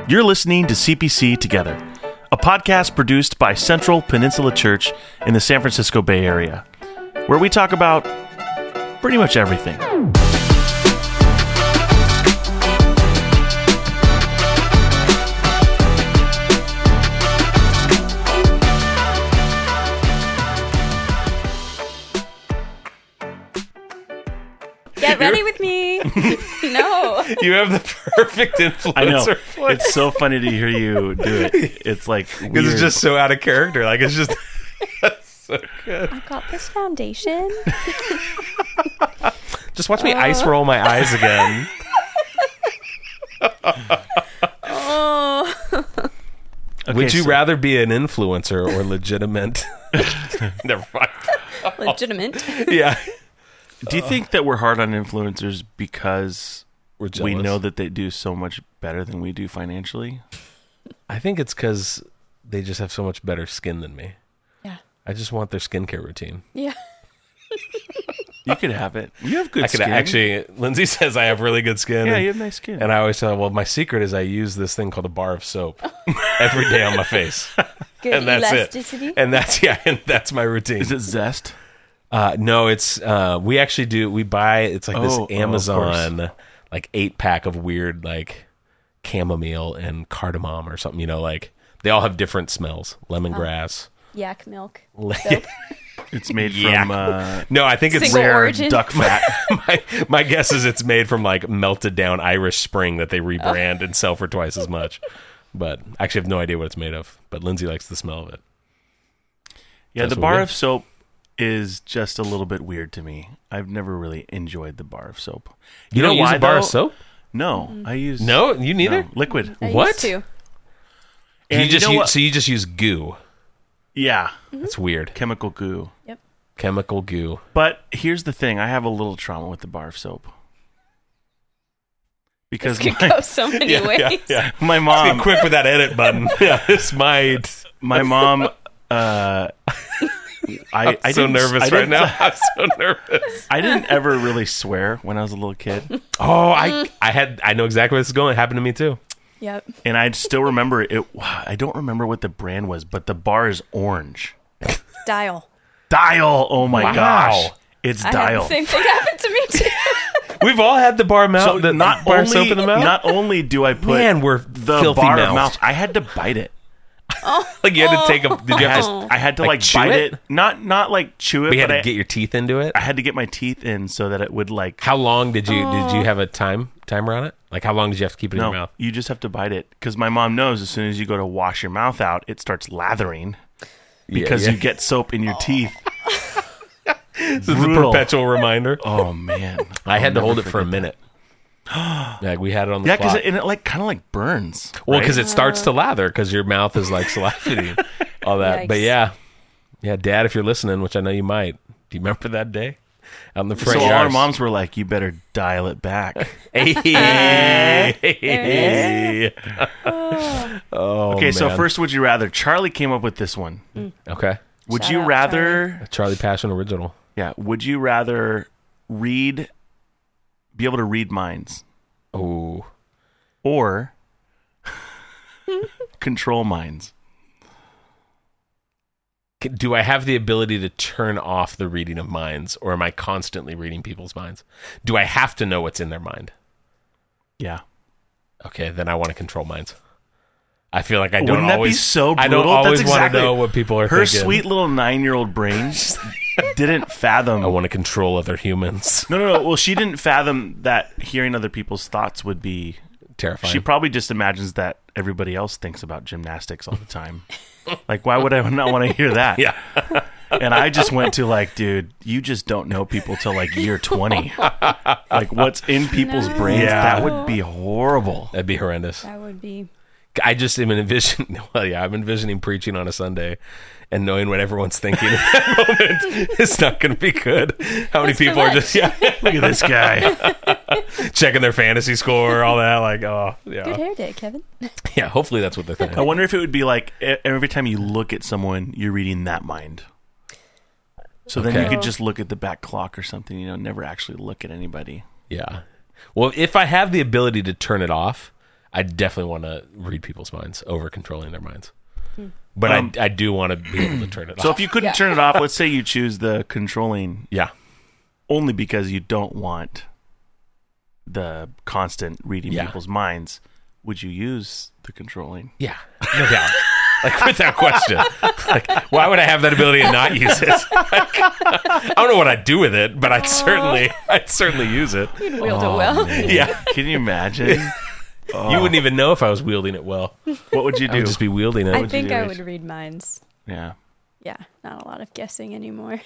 You're listening to CPC Together, a podcast produced by Central Peninsula Church in the San Francisco Bay Area, where we talk about pretty much everything. Get ready with me. No. You have the perfect influencer. I know. voice. It's so funny to hear you do it. It's like Because it's just so out of character. Like, it's just so good. I got this foundation. Just watch me ice roll my eyes again. Oh. Okay, Would you so- rather be an influencer or legitimate? Never mind. Legitimate. Yeah. Do you think that we're hard on influencers because We're jealous. we know that they do so much better than we do financially? I think it's because they just have so much better skin than me. Yeah. I just want their skincare routine. Yeah. You could have it. You have good I could skin. actually. Lindsay says I have really good skin. Yeah, and, you have nice skin. and I always tell her, well, my secret is I use this thing called a bar of soap every day on my face. Good And that's elasticity. it. And that's my routine. Is it Zest? No, it's we actually do. We buy it's like this of Amazon like 8-pack of weird like chamomile and cardamom or something. You know, like they all have different smells. Lemongrass. Yak milk. Yeah. It's made Yeah. from No, I think it's Single rare. origin. duck fat. My guess is it's made from like melted down Irish Spring that they rebrand and sell for twice as much. But I actually have no idea what it's made of. But Lindsay likes the smell of it. Yeah, That's the what bar we of soap is just a little bit weird to me. I've never really enjoyed the bar of soap. You don't know use why, a bar of though? soap? No, I use No, you neither. no, liquid. I What? used to. And You know what? so you just use goo. Yeah, That's weird. chemical goo. Yep. Chemical goo. But here's the thing: I have a little trauma with the bar of soap because This could go so many ways. my Be mom, quick with that edit button. Yeah, this might. my mom. I I'm so didn't- nervous I right didn't- now. I'm so nervous. I didn't ever really swear when I was a little kid, Oh, I know exactly where this is going. It happened to me too. Yep. and I still remember it. I don't remember what the brand was, but the bar is orange. Dial. Dial. Oh my Wow. gosh, it's I had Dial. the same thing happen to me too. We've all had the bar mouth. So the not bar only soap in the mouth. not only do I put Man, we're the filthy bar of mouthed. mouth, I had to bite it. Like you had to take a. Did you have to? I had to Like like chew bite it? it, not like chew it, But you had but to get your teeth into it. I had to get my teeth in so that it would like. How long did you have a timer on it? Like how long did you have to keep it in No, your mouth? you just have to bite it because my mom knows as soon as you go to wash your mouth out, it starts lathering because Yeah. you get soap in your teeth. This is a brutal. perpetual reminder. Oh man, I had to I'll hold never it for a forget minute. Like we had it on the that. Yeah, spot. because it like kind of like burns. Well, right? because it starts to lather because your mouth is like salivating, all that. But Yikes. yeah, Dad, if you're listening, which I know you might, do you remember that day out in the front so all our yard? moms were like, "You better dial it back." Hey. Oh, Okay, so man. first, would you rather? Charlie came up with this one. okay, Would Shout you out, rather? a Charlie Passion original. Yeah. Would you rather be able to read minds, Oh, or control minds? do I have the ability to turn off the reading of minds, or am I constantly reading people's minds? Do I have to know what's in their mind? Yeah. Okay, then I want to control minds. I feel like I don't Wouldn't that always. be so brutal? I don't always That's want exactly- to know what people are Her thinking. sweet little 9-year-old brain didn't fathom. I want to control other humans. No. Well, she didn't fathom that hearing other people's thoughts would be. Terrifying. She probably just imagines that everybody else thinks about gymnastics all the time. Like, why would I not want to hear that? Yeah. And I just went to like, dude, you just don't know people till like year 20. Like, what's in people's brains? Yeah. That would be horrible. That'd be horrendous. That would be. I just am envisioning. Well, yeah, I'm envisioning preaching on a Sunday and knowing what everyone's thinking in that moment. It's not going to be good. How many What's for people are lunch? just Look at this guy. checking their fantasy score, all that? Like, oh, Good yeah, hair day, Kevin. yeah. Hopefully, that's what they're thinking. I wonder if it would be like every time you look at someone, you're reading that mind. So then you Okay. could just look at the back clock or something, never actually look at anybody. Yeah. Well, if I have the ability to turn it off, I definitely want to read people's minds over controlling their minds. But I do want to be able to turn it off. So if you couldn't turn it off, let's say you choose the controlling Yeah. only because you don't want the constant reading Yeah. people's minds, would you use the controlling? Yeah. No doubt. Like, without question. Like, why would I have that ability and not use it? Like, I don't know what I'd do with it, but I'd certainly use it. You'd wield it well. Yeah. Can you imagine? You wouldn't even know if I was wielding it well. What would you I do? would just be wielding it. I would you think do, I Rach? would read minds. Yeah. Yeah, not a lot of guessing anymore.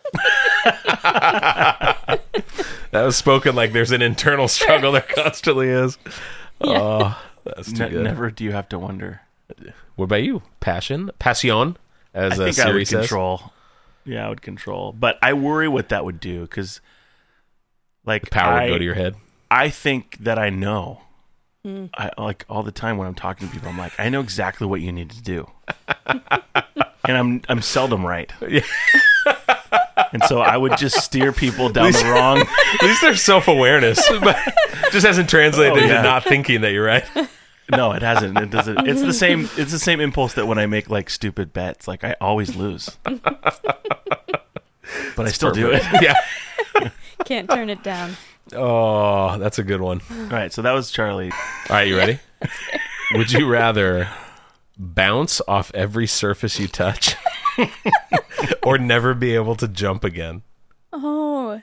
That was spoken like there's an internal struggle there constantly is. Yeah. Oh, that's too good. Never do you have to wonder. What about you? Passion, as I think I Siri would says. control. Yeah, I would control. But I worry what that would do because, like, Power would go to your head. I think that I know. I like all the time when I'm talking to people, I'm like, I know exactly what you need to do, and I'm seldom right. Yeah. And so I would just steer people down the wrong. At least there's self-awareness, but just hasn't translated into yeah. not thinking that you're right. No, it hasn't. It doesn't. It's the same. It's the same impulse that when I make like stupid bets, like I always lose, but I still do it. Yeah. Can't turn it down. Oh, that's a good one. All right, so that was Charlie. All right, you ready? Would you rather bounce off every surface you touch or never be able to jump again? Oh,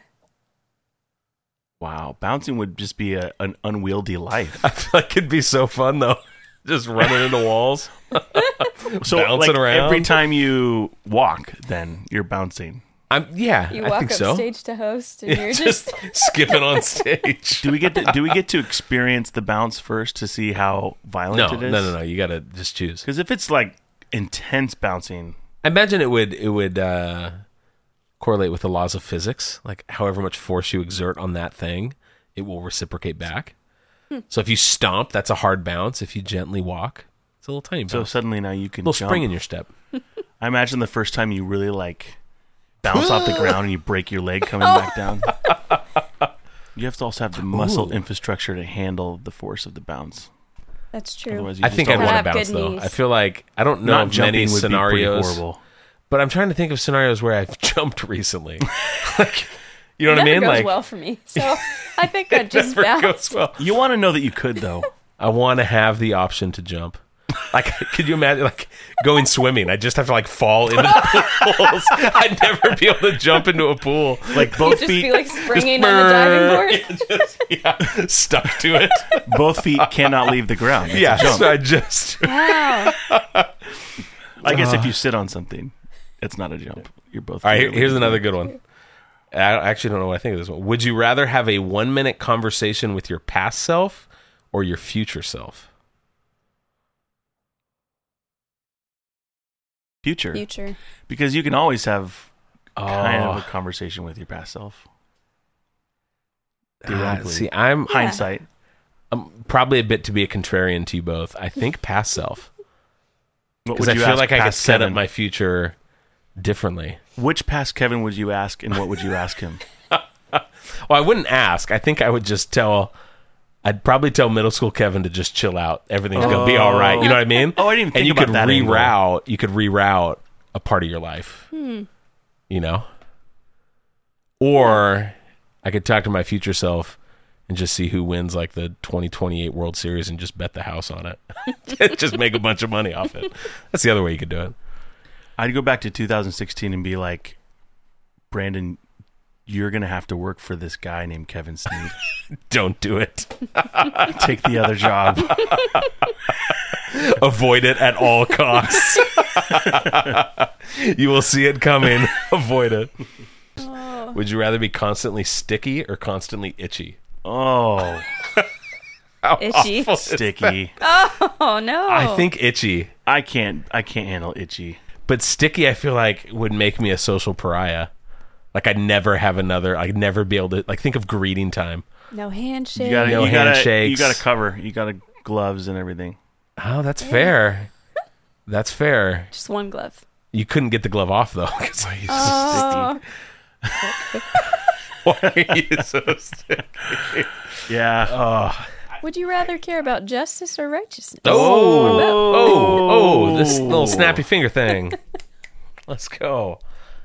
Wow, bouncing would just be an unwieldy life. I feel like it'd be so fun, though. Just running into walls. So Bouncing like, around. every time you walk, then you're bouncing. Yeah, you I walk think up so. stage to host, and you're Just skipping on stage. Do we get to experience the bounce first to see how violent it is? No. You got to just choose. Because if it's like intense bouncing, I imagine it would correlate with the laws of physics. Like, however much force you exert on that thing, it will reciprocate back. So if you stomp, that's a hard bounce. If you gently walk, it's a little tiny bounce. so suddenly now you can a little jump. spring in your step. I imagine the first time you really like bounce off the ground and you break your leg coming back down. You have to also have the muscle infrastructure to handle the force of the bounce. That's true. Otherwise, you I just think don't I'd want have to good bounce, though. knees. I feel like, I don't know not of jumping many would be pretty scenarios. horrible. But I'm trying to think of scenarios where I've jumped recently. Like, you know what I Never mean? goes Like, well for me, so I think I'd just never bounce. goes well. You want to know that you could though. I want to have the option to jump. Like, could you imagine, like, going swimming? I just have to, like, fall into the pools. I'd never be able to jump into a pool. Like both You'd just feet, be like springing on the diving board. Yeah, stuck to it. both feet cannot leave the ground. It's a Yeah, jump. so I just... Wow. I guess if you sit on something, it's not a jump. You're both. All right, feet are here's leaving. another good one. I actually don't know what I think of this one. Would you rather have a 1-minute conversation with your past self or your future self? Future. Because you can always have kind of Oh. a conversation with your past self. Ah, Theoretically. see, I'm Hindsight. probably a bit to be a contrarian to you both. I think past self. What Because would I you feel ask like I could past set up Kevin? my future differently. Which past Kevin would you ask, and what would you ask him? Well, I wouldn't ask. I think I would just tell... I'd probably tell middle school Kevin to just chill out. Everything's going to be all right. You know what I mean? Oh, I didn't even think and you about could that angle. reroute. You could reroute a part of your life. You know? Or I could talk to my future self and just see who wins like the 2028 World Series and just bet the house on it. Just make a bunch of money off it. That's the other way you could do it. I'd go back to 2016 and be like, Brandon, you're going to have to work for this guy named Kevin Sneed. Don't do it. Take the other job. Avoid it at all costs. You will see it coming. Avoid it. Oh. Would you rather be constantly sticky or constantly itchy? Oh, How Itchy. awful is sticky. Oh no. I think itchy, I can't handle itchy. but sticky I feel like would make me a social pariah. Like I'd never be able to, like, think of greeting time. no handshake. You gotta, No you gotta, handshakes. you gotta cover. You gotta gloves and everything. Oh, that's fair. That's fair. Just one glove. You couldn't get the glove off though. 'Cause I used to Oh. sticky. Why are you so sticky? Yeah. Oh, Would you rather care about justice or righteousness? This little snappy finger thing. Let's go.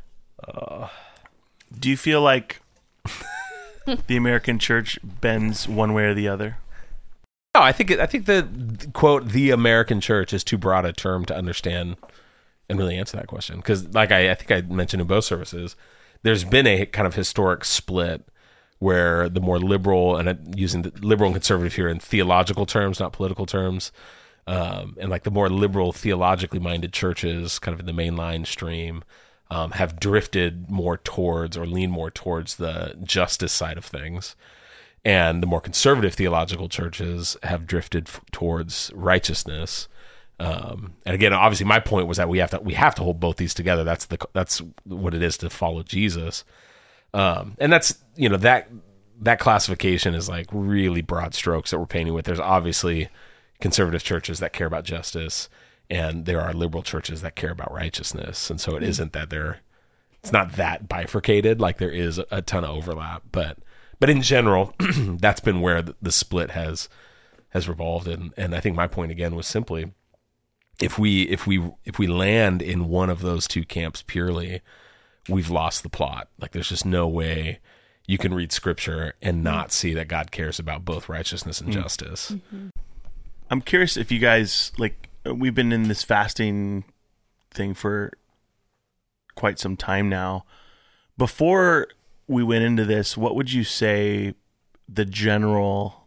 Do you feel like the American church bends one way or the other? No, I think the quote "the American church" is too broad a term to understand and really answer that question. Because, like I think I mentioned in both services, there's been a kind of historic split where the more liberal, and using the liberal and conservative here in theological terms, not political terms, and like the more liberal, theologically minded churches, kind of in the mainline stream, have drifted more towards or lean more towards the justice side of things. And the more conservative theological churches have drifted towards righteousness. And again, obviously, my point was that we have to hold both these together. That's what it is to follow Jesus. And that's, that classification is like really broad strokes that we're painting with. There's obviously conservative churches that care about justice, and there are liberal churches that care about righteousness. And so it isn't that it's not that bifurcated. Like there is a ton of overlap, but in general, that's been where the split has revolved. And I think my point again was simply, if we land in one of those two camps purely, we've lost the plot. Like there's just no way you can read scripture and not see that God cares about both righteousness and justice. Mm-hmm. I'm curious if you guys, like, we've been in this fasting thing for quite some time now. Before we went into this, what would you say the general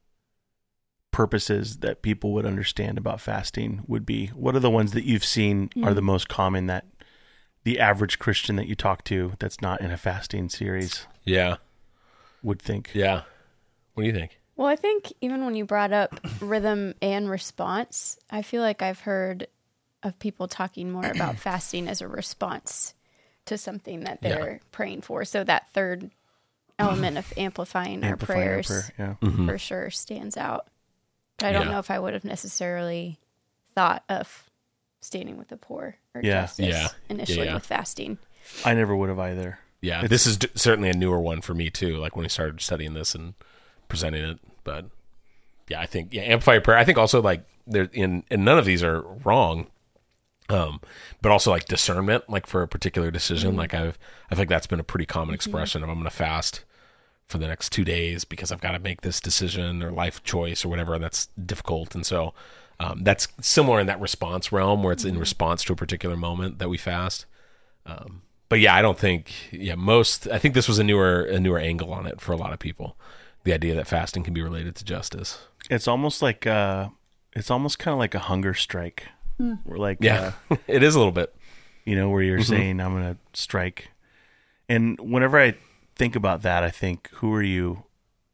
purposes that people would understand about fasting would be? What are the ones that you've seen are the most common that the average Christian that you talk to that's not in a fasting series would think? Yeah. What do you think? Well, I think even when you brought up rhythm and response, I feel like I've heard of people talking more about fasting as a response to something that they're praying for. So that third element of amplifying our prayers for sure stands out. But I don't know if I would have necessarily thought of standing with the poor or justice initially with fasting. I never would have either. Yeah, this is certainly a newer one for me too, like when we started studying this and presenting it. But I think amplify your prayer. I think also like there and none of these are wrong. But also like discernment, like for a particular decision, like I think that's been a pretty common expression of I'm going to fast for the next 2 days because I've got to make this decision or life choice or whatever. And that's difficult. And so, that's similar in that response realm where it's in response to a particular moment that we fast. But yeah, I don't think, I think this was a newer angle on it for a lot of people. The idea that fasting can be related to justice. It's almost like, it's almost kind of like a hunger strike. We're like, it is a little bit, where you're saying I'm going to strike. And whenever I think about that, I think, who are you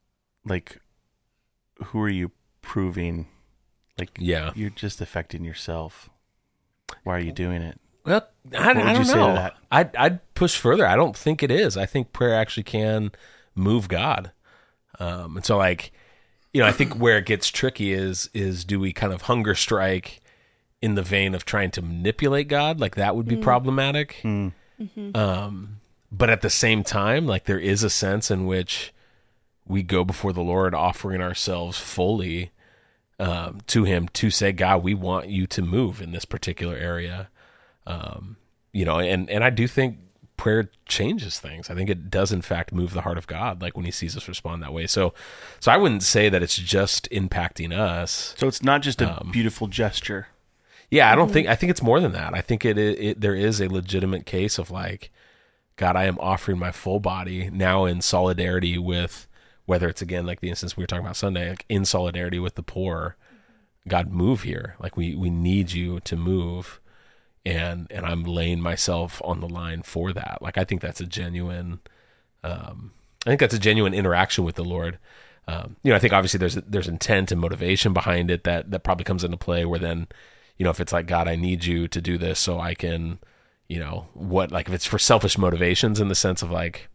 proving? Like, you're just affecting yourself. Why are you doing it? Well, I don't know. I'd push further. I don't think it is. I think prayer actually can move God. And so like, I think where it gets tricky is do we kind of hunger strike in the vein of trying to manipulate God? Like that would be problematic. But at the same time, like there is a sense in which we go before the Lord offering ourselves fully to him to say, God, we want you to move in this particular area. And I do think prayer changes things. I think it does in fact move the heart of God, like when he sees us respond that way. So I wouldn't say that it's just impacting us. So it's not just a beautiful gesture. Yeah, I think it's more than that. I think there is a legitimate case of like, God, I am offering my full body now in solidarity with, whether it's again like the instance we were talking about Sunday, like in solidarity with the poor. God, move here. Like we need you to move, and I'm laying myself on the line for that. Like I think that's a genuine, interaction with the Lord. I think obviously there's intent and motivation behind it that probably comes into play. Where then, if it's like, God, I need you to do this so I can, if it's for selfish motivations in the sense of like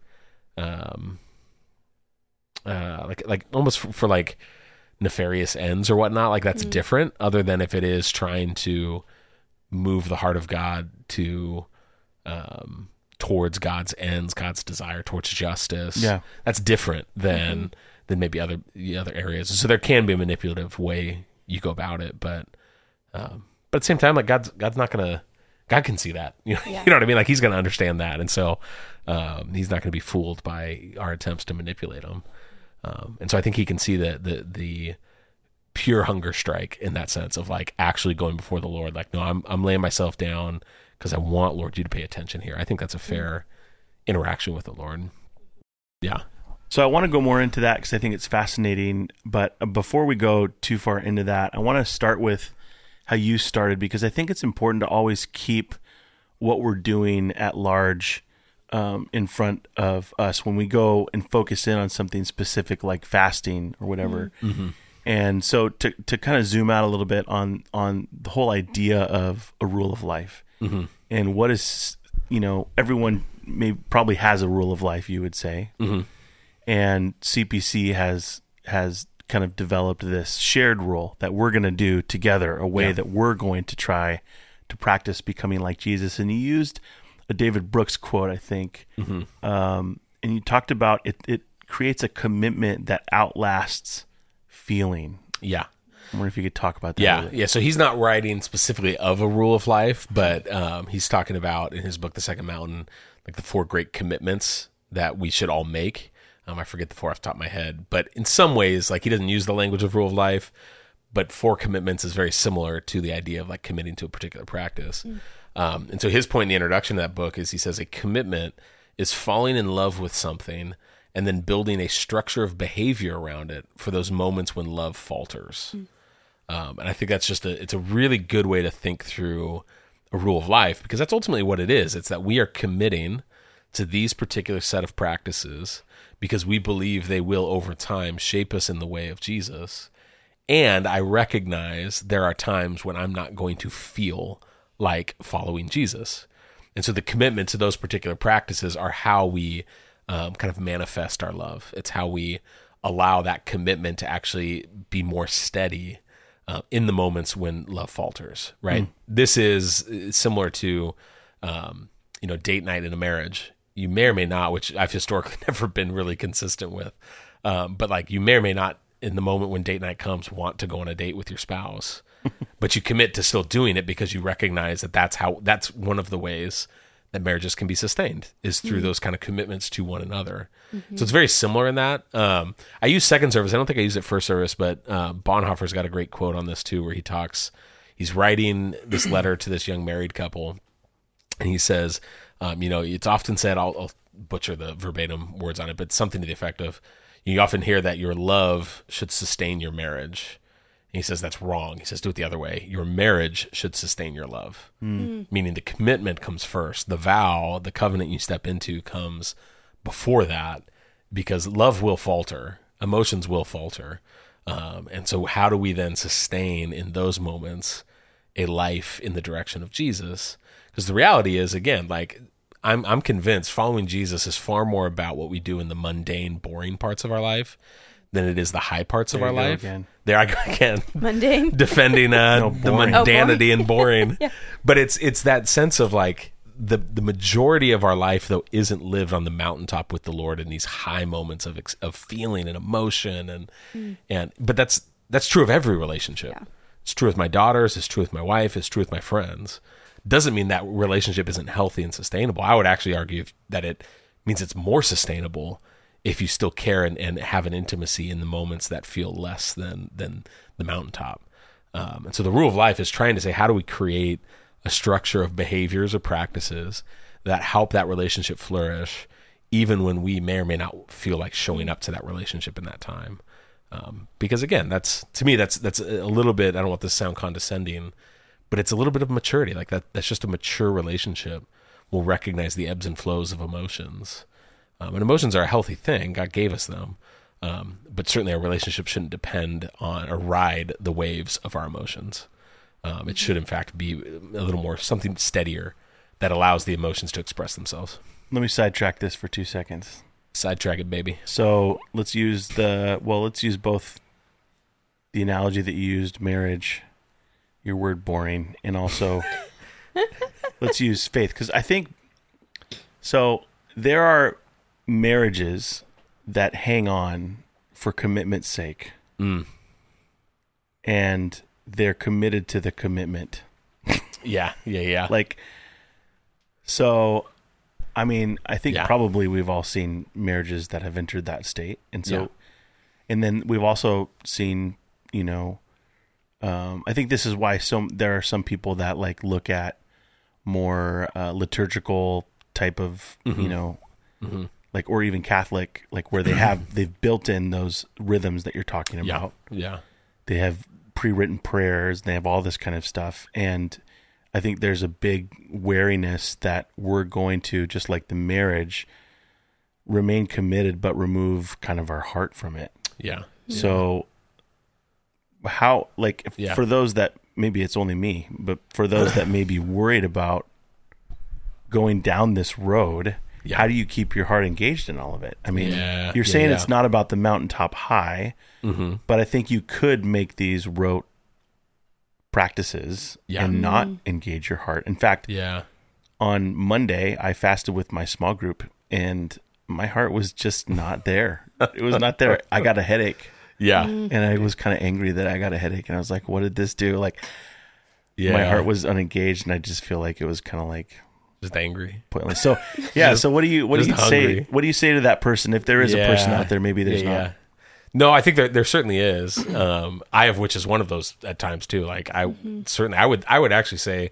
almost for like nefarious ends or whatnot, like that's different, other than if it is trying to move the heart of God to, towards God's ends, God's desire towards justice. Yeah. That's different than maybe other areas. So there can be a manipulative way you go about it, but at the same time, like God's not gonna. God can see that, you know, Yeah. you know what I mean? Like he's going to understand that. And so he's not going to be fooled by our attempts to manipulate him. And so I think he can see the pure hunger strike in that sense of like actually going before the Lord. Like, no, I'm laying myself down because I want, Lord, you to pay attention here. I think that's a fair interaction with the Lord. Yeah. So I want to go more into that because I think it's fascinating. But before we go too far into that, I want to start with how you started, because I think it's important to always keep what we're doing at large in front of us when we go and focus in on something specific like fasting or whatever. Mm-hmm. And so to kind of zoom out a little bit on the whole idea of a rule of life Mm-hmm. and what is, you know, everyone probably has a rule of life, you would say. Mm-hmm. And CPC has kind of developed this shared rule that we're going to do together, a way that we're going to try to practice becoming like Jesus. And you used a David Brooks quote, I think, and you talked about it creates a commitment that outlasts feeling. Yeah. I wonder if you could talk about that. Yeah. Yeah. So he's not writing specifically of a rule of life, but he's talking about in his book, The Second Mountain, like the 4 great commitments that we should all make. I forget the 4 off the top of my head, but in some ways, like he doesn't use the language of rule of life, but 4 commitments is very similar to the idea of like committing to a particular practice. And so his point in the introduction to that book is he says a commitment is falling in love with something and then building a structure of behavior around it for those moments when love falters. And I think that's it's a really good way to think through a rule of life, because that's ultimately what it is. It's that we are committing to these particular set of practices because we believe they will over time shape us in the way of Jesus. And I recognize there are times when I'm not going to feel like following Jesus. And so the commitment to those particular practices are how we kind of manifest our love. It's how we allow that commitment to actually be more steady in the moments when love falters, right? This is similar to, date night in a marriage. You may or may not, which I've historically never been really consistent with, but like you may or may not in the moment when date night comes want to go on a date with your spouse, but you commit to still doing it because you recognize that that's one of the ways that marriages can be sustained is through those kind of commitments to one another. So it's very similar in that. I use second service. I don't think I used it first service, but Bonhoeffer's got a great quote on this too, where he's writing this letter to this young married couple, and he says, it's often said, I'll butcher the verbatim words on it, but something to the effect of, you often hear that your love should sustain your marriage. And he says that's wrong. He says do it the other way. Your marriage should sustain your love. Meaning the commitment comes first. The vow, the covenant you step into comes before that, because love will falter. Emotions will falter. And so how do we then sustain in those moments a life in the direction of Jesus? Because the reality is, again, like I'm convinced following Jesus is far more about what we do in the mundane, boring parts of our life than it is the high parts of our life. Again. There I go again. Mundane. Defending the boring. mundanity and boring. Yeah. But it's that sense of like the majority of our life, though, isn't lived on the mountaintop with the Lord in these high moments of feeling and emotion. But that's true of every relationship. Yeah. It's true with my daughters. It's true with my wife. It's true with my friends. Doesn't mean that relationship isn't healthy and sustainable. I would actually argue that it means it's more sustainable if you still care and have an intimacy in the moments that feel less than the mountaintop. And so the rule of life is trying to say, how do we create a structure of behaviors or practices that help that relationship flourish, even when we may or may not feel like showing up to that relationship in that time? Because again, that's a little bit, I don't want this to sound condescending, but it's a little bit of maturity. Like that's just a mature relationship will recognize the ebbs and flows of emotions. And emotions are a healthy thing. God gave us them. But certainly our relationship shouldn't depend on or ride the waves of our emotions. It should, in fact, be a little more something steadier that allows the emotions to express themselves. Let me sidetrack this for 2 seconds. Sidetrack it, baby. So let's use both the analogy that you used, marriage, your word boring, and also let's use faith. Because I think, so there are marriages that hang on for commitment's sake. And they're committed to the commitment. Yeah. Like, so, I mean, I think probably we've all seen marriages that have entered that state. And so, and then we've also seen, you know, I think this is why there are some people that like look at more liturgical type of, you know, like, or even Catholic, like where they've built in those rhythms that you're talking about. Yeah. They have pre-written prayers. They have all this kind of stuff. And I think there's a big wariness that we're going to, just like the marriage, remain committed, but remove kind of our heart from it. Yeah. So how, like, for those that, maybe it's only me, but for those that may be worried about going down this road, how do you keep your heart engaged in all of it? I mean, you're saying it's not about the mountaintop high, but I think you could make these rote practices and not engage your heart. In fact, on Monday, I fasted with my small group, and my heart was just not there. It was not there. I got a headache. Yeah. And I was kind of angry that I got a headache, and I was like, what did this do? Like, my heart was unengaged, and I just feel like it was kind of like just angry, pointless. So so what do you say? What do you say to that person if there is a person out there? Maybe there's not. No, I think there certainly is. I have, which is one of those at times too. Like I would actually say,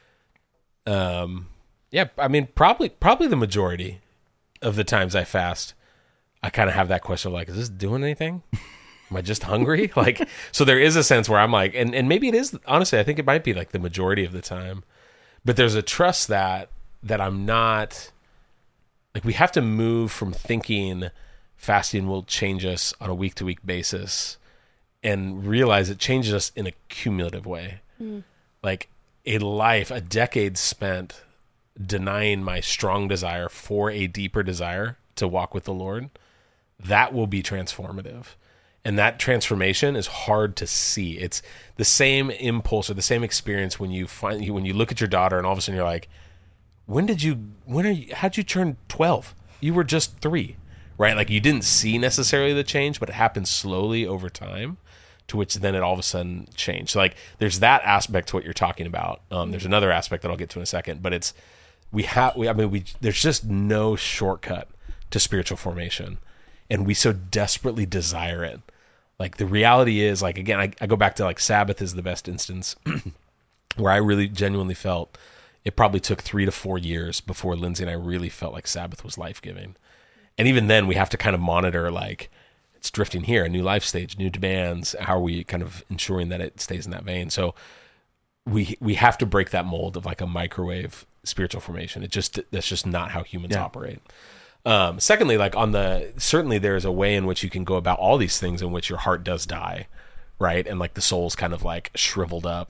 I mean, probably the majority of the times I fast, I kind of have that question of like, is this doing anything? Am I just hungry? Like, so there is a sense where I'm like, and maybe it is, honestly, I think it might be like the majority of the time, but there's a trust that I'm not, like, we have to move from thinking fasting will change us on a week-to-week basis and realize it changes us in a cumulative way. Like a decade spent denying my strong desire for a deeper desire to walk with the Lord, that will be transformative. And that transformation is hard to see. It's the same impulse or the same experience when you look at your daughter and all of a sudden you're like, how'd you turn 12? You were just 3, right? Like, you didn't see necessarily the change, but it happened slowly over time, to which then it all of a sudden changed. So like, there's that aspect to what you're talking about. There's another aspect that I'll get to in a second, but it's, there's just no shortcut to spiritual formation, and we so desperately desire it. Like, the reality is, like, again, I go back to like Sabbath is the best instance where I really genuinely felt it probably took 3 to 4 years before Lindsay and I really felt like Sabbath was life-giving. And even then we have to kind of monitor, like, it's drifting here, a new life stage, new demands. How are we kind of ensuring that it stays in that vein? So we have to break that mold of like a microwave spiritual formation. That's just not how humans operate. Secondly, like certainly there's a way in which you can go about all these things in which your heart does die, right? And like the soul's kind of like shriveled up.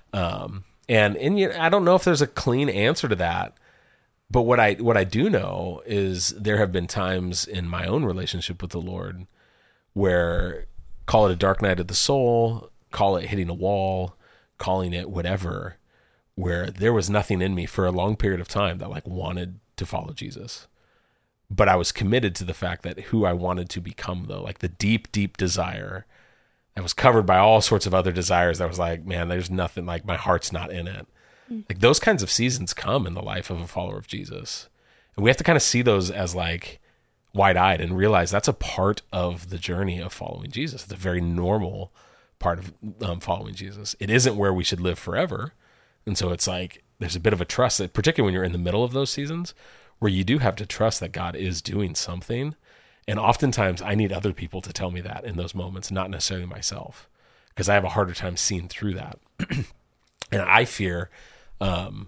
And I don't know if there's a clean answer to that, but what I do know is there have been times in my own relationship with the Lord where, call it a dark night of the soul, call it hitting a wall, calling it whatever, where there was nothing in me for a long period of time that like wanted to follow Jesus. But I was committed to the fact that who I wanted to become, though, like the deep, deep desire that was covered by all sorts of other desires that was like, man, there's nothing, like, my heart's not in it. Like, those kinds of seasons come in the life of a follower of Jesus. And we have to kind of see those as like wide-eyed and realize that's a part of the journey of following Jesus. It's a very normal part of following Jesus. It isn't where we should live forever. And so it's like, there's a bit of a trust that, particularly when you're in the middle of those seasons, where you do have to trust that God is doing something. And oftentimes I need other people to tell me that in those moments, not necessarily myself, because I have a harder time seeing through that. And I fear, I'll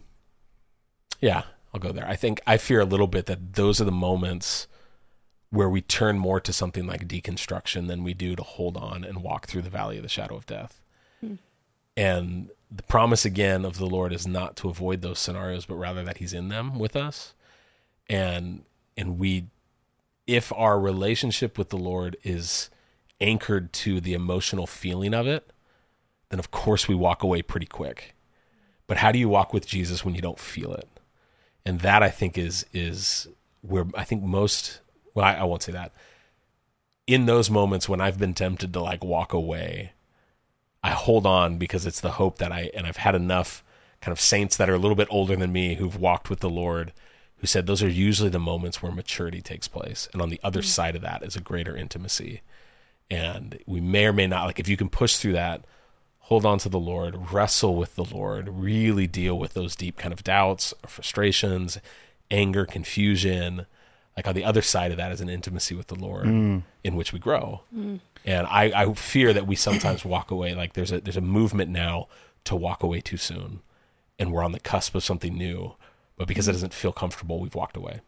go there. I fear a little bit that those are the moments where we turn more to something like deconstruction than we do to hold on and walk through the valley of the shadow of death. And the promise again of the Lord is not to avoid those scenarios, but rather that he's in them with us. And if our relationship with the Lord is anchored to the emotional feeling of it, then of course we walk away pretty quick. But how do you walk with Jesus when you don't feel it? And that, I think, is where I think most, well, I won't say that. in those moments when I've been tempted to like walk away, I hold on because it's the hope that I've had enough kind of saints that are a little bit older than me who've walked with the Lord, who said those are usually the moments where maturity takes place. And on the other side of that is a greater intimacy. And we may or may not, like if you can push through that, hold on to the Lord, wrestle with the Lord, really deal with those deep kind of doubts, frustrations, anger, confusion. Like on the other side of that is an intimacy with the Lord in which we grow. And I fear that we sometimes walk away. Like there's a movement now to walk away too soon. And we're on the cusp of something new. But because it doesn't feel comfortable, we've walked away.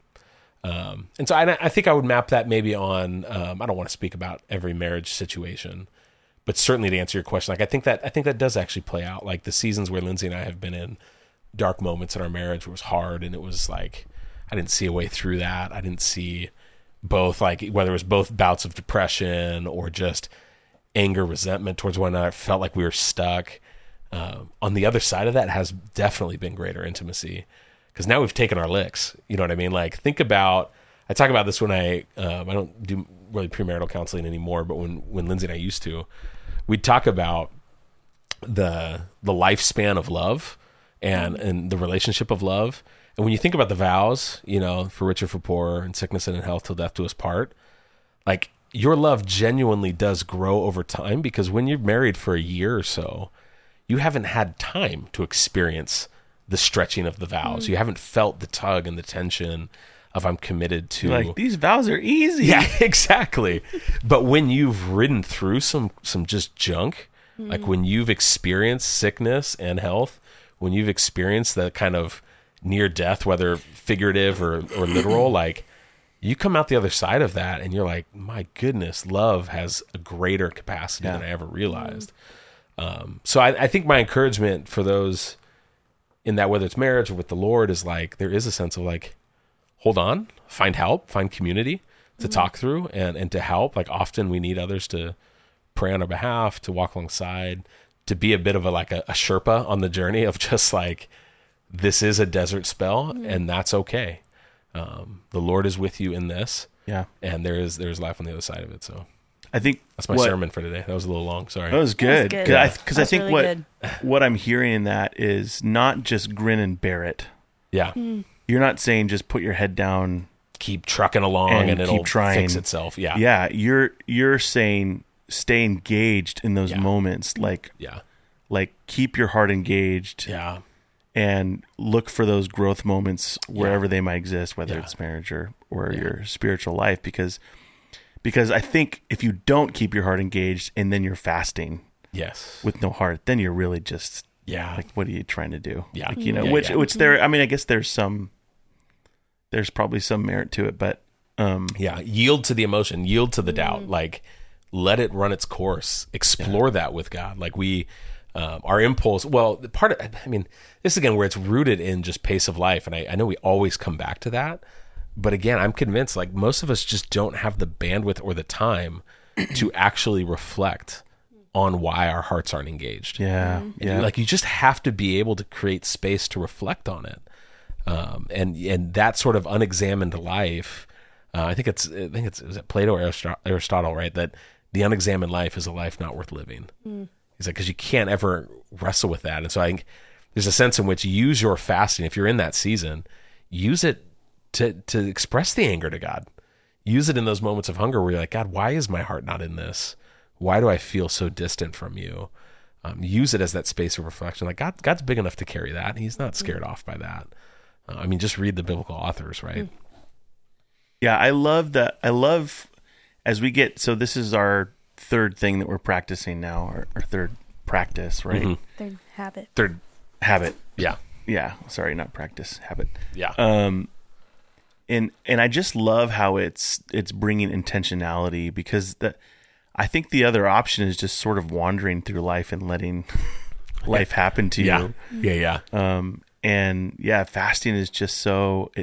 And so I think I would map that maybe on, I don't want to speak about every marriage situation, but certainly to answer your question, like I think that does actually play out. Like the seasons where Lindsay and I have been in dark moments in our marriage where it was hard and it was like, I didn't see a way through that. I didn't see both, like whether it was both bouts of depression or just anger, resentment towards one another, felt like we were stuck. On the other side of that has definitely been greater intimacy because now we've taken our licks. You know what I mean? Like think about, I talk about this when I don't do really premarital counseling anymore, but when Lindsay and I used to, we'd talk about the lifespan of love and the relationship of love. And when you think about the vows, you know, for rich or for poor, in sickness and in health, till death do us part, like your love genuinely does grow over time because when you're married for a year or so, you haven't had time to experience the stretching of the vows. You haven't felt the tug and the tension of I'm committed to. Like these vows are easy. Yeah, exactly. But when you've ridden through some just junk, like when you've experienced sickness and health, when you've experienced the kind of near death, whether figurative or literal, like you come out the other side of that and you're like, my goodness, love has a greater capacity than I ever realized. So I think my encouragement for those in that, whether it's marriage or with the Lord, is like, there is a sense of like, hold on, find help, find community to talk through and to help. Like often we need others to pray on our behalf, to walk alongside, to be a bit of a Sherpa on the journey of just like, this is a desert spell and that's okay. The Lord is with you in this. Yeah. And there's life on the other side of it. So I think that's my sermon for today. That was a little long. Sorry. That was good. Because I think really what I'm hearing in that is not just grin and bear it. Yeah. You're not saying just put your head down, keep trucking along and it'll keep trying. fix itself. Yeah. Yeah. You're saying stay engaged in those moments. Like keep your heart engaged. Yeah. And look for those growth moments wherever they might exist, whether it's marriage or your spiritual life, because I think if you don't keep your heart engaged and then you're fasting with no heart, then you're really just like, what are you trying to do? Yeah. Like, you know, which there, I mean, I guess there's probably some merit to it, but yield to the emotion, yield to the doubt, like let it run its course, explore that with God. Like our impulse, part of, I mean, this is again where it's rooted in just pace of life. And I know we always come back to that, but again, I'm convinced like most of us just don't have the bandwidth or the time to actually reflect on why our hearts aren't engaged. Yeah. Like you just have to be able to create space to reflect on it. And that sort of unexamined life, I think it's is it Plato or Aristotle, right? That the unexamined life is a life not worth living. He's like, because you can't ever wrestle with that. And so I think there's a sense in which use your fasting, if you're in that season, use it to express the anger to God. Use it in those moments of hunger where you're like, God, why is my heart not in this? Why do I feel so distant from you? Use it as that space of reflection. Like God's big enough to carry that. He's not scared off by that. I mean, just read the biblical authors, right? Yeah, I love that. I love as we get, so this is our third thing that we're practicing now, our third practice, right? Third habit. Yeah. Sorry, not practice, habit. Yeah. And I just love how it's bringing intentionality, because I think the other option is just sort of wandering through life and letting life happen to you. Yeah. And fasting is just so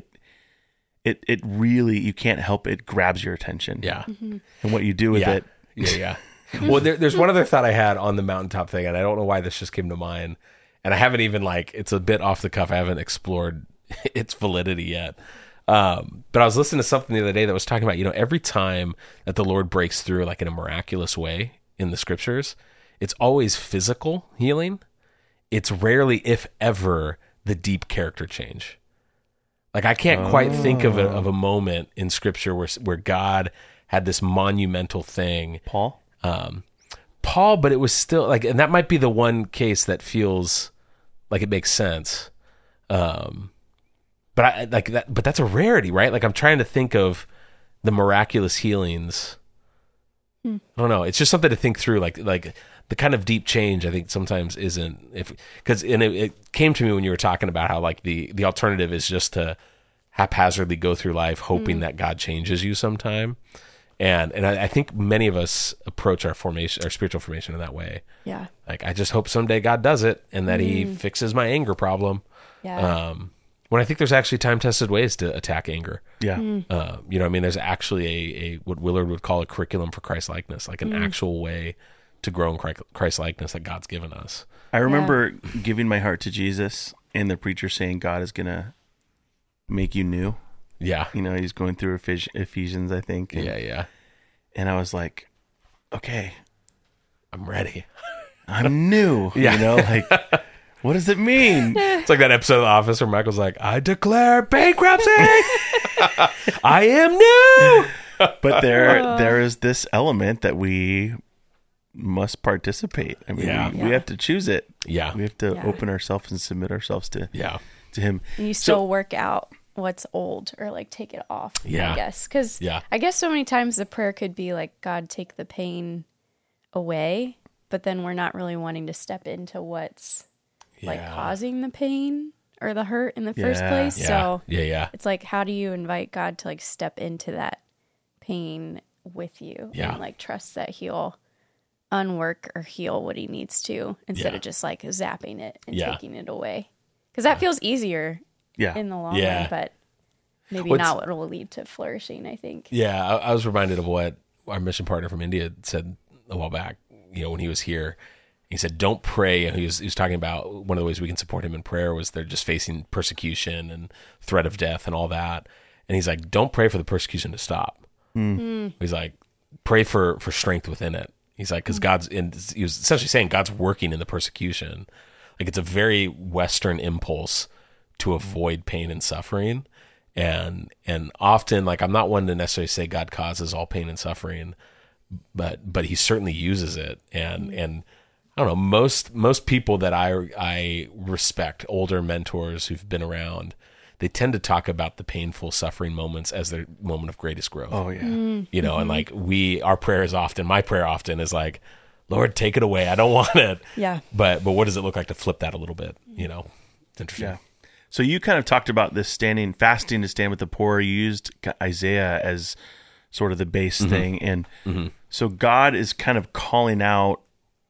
it really, you can't help it, grabs your attention. Yeah. And what you do with it. Yeah. Well, there's one other thought I had on the mountaintop thing, and I don't know why this just came to mind. And I haven't even it's a bit off the cuff. I haven't explored its validity yet. But I was listening to something the other day that was talking about, every time that the Lord breaks through like in a miraculous way in the scriptures, it's always physical healing. It's rarely, if ever, the deep character change. Like I can't quite think of a moment in scripture where God had this monumental thing. Paul, but it was still like, and that might be the one case that feels like it makes sense. But I like that. But that's a rarity, right? Like I'm trying to think of the miraculous healings. I don't know. It's just something to think through. Like the kind of deep change. I think sometimes isn't because it came to me when you were talking about how like the alternative is just to haphazardly go through life hoping that God changes you sometime. And I think many of us approach our spiritual formation in that way. Yeah. Like I just hope someday God does it and that He fixes my anger problem. Yeah. When I think there's actually time-tested ways to attack anger. yeah, There's actually a what Willard would call a curriculum for Christ-likeness, like an actual way to grow in Christ-likeness that God's given us. I remember giving my heart to Jesus, and the preacher saying God is gonna make you new. Yeah. He's going through Ephesians, I think. Yeah. And I was like, okay, I'm ready. I'm new. Yeah. What does it mean? It's like that episode of The Office where Michael's like, I declare bankruptcy. I am new. But there is this element that we must participate. I mean, we have to choose it. Yeah. We have to open ourselves and submit ourselves to Him. And you still work out what's old or like take it off, I guess. Because I guess so many times the prayer could be like, God, take the pain away. But then we're not really wanting to step into what's like causing the pain or the hurt in the first place. So it's like, how do you invite God to like step into that pain with you and like trust that He'll unwork or heal what He needs to instead of just like zapping it and taking it away? Because that feels easier in the long run, but maybe not what will lead to flourishing, I think. Yeah, I was reminded of what our mission partner from India said a while back, when he was here. He said, don't pray. He was talking about one of the ways we can support him in prayer was they're just facing persecution and threat of death and all that. And he's like, don't pray for the persecution to stop. He's like, pray for strength within it. He's like, because he was essentially saying God's working in the persecution. Like it's a very Western impulse to avoid pain and suffering. And often, like, I'm not one to necessarily say God causes all pain and suffering, but He certainly uses it. And I don't know, most people that I respect, older mentors who've been around, they tend to talk about the painful suffering moments as their moment of greatest growth. Oh yeah. And like my prayer often is like, Lord, take it away. I don't want it. Yeah. But what does it look like to flip that a little bit? It's interesting. Yeah. So you kind of talked about this fasting to stand with the poor. You used Isaiah as sort of the base thing. And so God is kind of calling out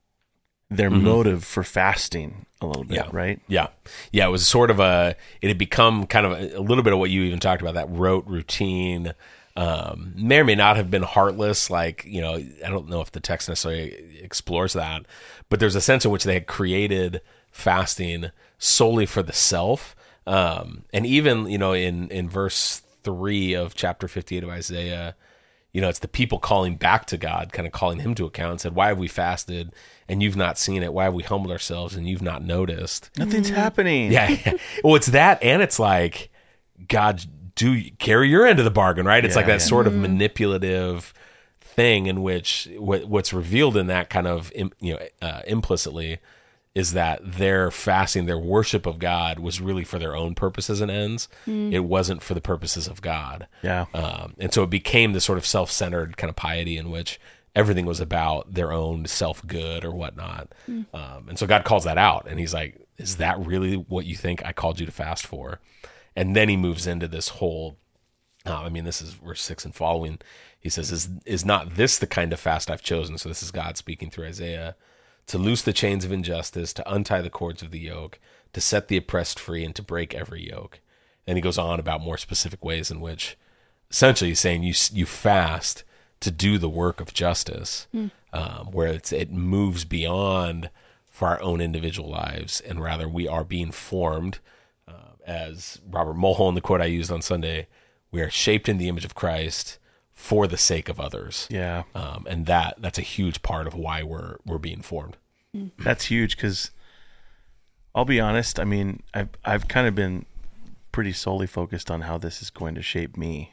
their motive for fasting a little bit, right? Yeah. Yeah. It was sort of it had become kind of a little bit of what you even talked about, that rote routine, may or may not have been heartless. Like, I don't know if the text necessarily explores that, but there's a sense in which they had created fasting solely for the self. And even, in verse 3 of chapter 58 of Isaiah, it's the people calling back to God, kind of calling Him to account and said, why have we fasted and you've not seen it? Why have we humbled ourselves and you've not noticed? Nothing's happening. Yeah. Well, it's that. And it's like, God, do carry your end of the bargain, right? It's like that sort of manipulative thing in which what's revealed in that kind of, implicitly is that their fasting, their worship of God was really for their own purposes and ends. It wasn't for the purposes of God. Yeah. And so it became this sort of self-centered kind of piety in which everything was about their own self-good or whatnot. And so God calls that out, and He's like, is that really what you think I called you to fast for? And then He moves into this whole, this is verse 6 and following. He says, is not this the kind of fast I've chosen? So this is God speaking through Isaiah. To loose the chains of injustice, to untie the cords of the yoke, to set the oppressed free, and to break every yoke. And he goes on about more specific ways in which essentially he's saying you fast to do the work of justice, where it moves beyond for our own individual lives, and rather we are being formed, as Robert Mulholland, the quote I used on Sunday, We are shaped in the image of Christ for the sake of others. Yeah. And that's a huge part of why we're being formed. That's huge, because I'll be honest, I mean, I've kind of been pretty solely focused on how this is going to shape me.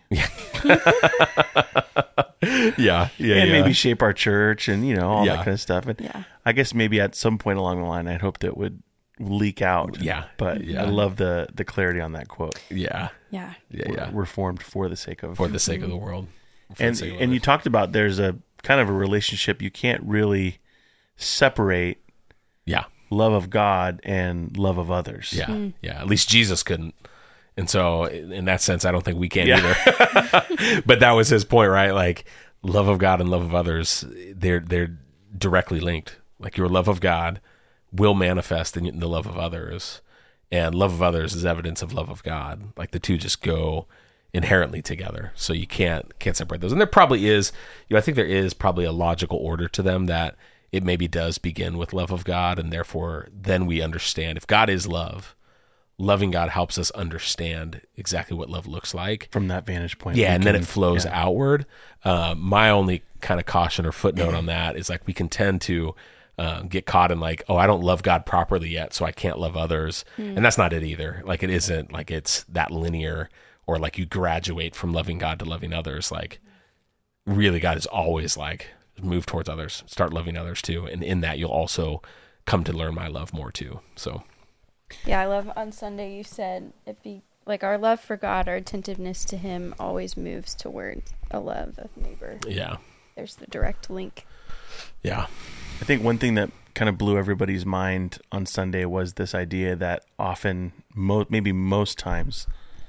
Yeah. And maybe shape our church and, all that kind of stuff. And Yeah. I guess maybe at some point along the line, I'd hope that would leak out. Yeah. But Yeah. I love the clarity on that quote. Yeah. Yeah. We're formed for the sake of. For the sake of the world. And you talked about there's a kind of a relationship you can't really separate Yeah. love of God and love of others. Yeah. Yeah. At least Jesus couldn't. And so in that sense, I don't think we can Yeah. either. But that was his point, right? Like love of God and love of others, they're directly linked. Like your love of God will manifest in the love of others, and love of others is evidence of love of God. Like the two just go inherently together. So you can't separate those. And there probably is, I think there is probably a logical order to them, that it maybe does begin with love of God, and therefore then we understand if God is love, loving God helps us understand exactly what love looks like From that vantage point. Yeah, we and then can- it flows yeah. outward. My only kind of caution or footnote on that is like we can tend to get caught in like, oh, I don't love God properly yet, so I can't love others. And that's not it either. Like it isn't like it's that linear, or like you graduate from loving God to loving others. Like really God is always like, move towards others, start loving others too. And in that you'll also come to learn my love more too. So Yeah, I love on Sunday you said like our love for God, our attentiveness to him always moves toward a love of neighbor. yeah. There's the direct link. Yeah. I think one thing that kind of blew everybody's mind on Sunday was this idea that often, maybe most times,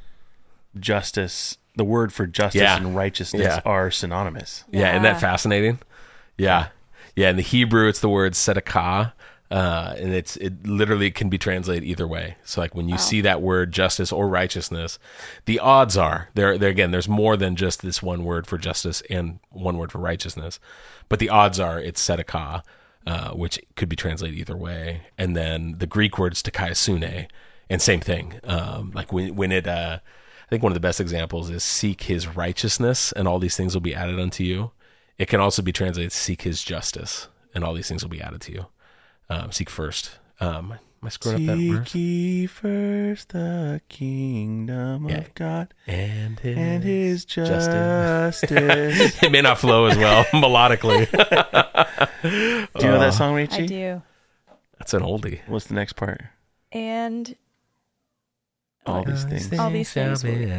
the word for justice Yeah. and righteousness Yeah. are synonymous. Yeah, isn't that Yeah. fascinating? Yeah. Yeah, in the Hebrew, it's the word tzedakah, and it literally can be translated either way. So like when you see that word justice or righteousness, the odds are, there again, there's more than just this one word for justice and one word for righteousness, but the odds are it's tzedakah, which could be translated either way. And then the Greek word is dikaiosune, and same thing. Like when it, I think one of the best examples is seek his righteousness and all these things will be added unto you. It can also be translated seek his justice and all these things will be added to you. Seek first. Am I screwing up that verse? Seek ye first the kingdom of God And his justice. Do It may not flow as well melodically. you know that song, Rachie? I do. That's an oldie. What's the next part? And All these things. all these things will be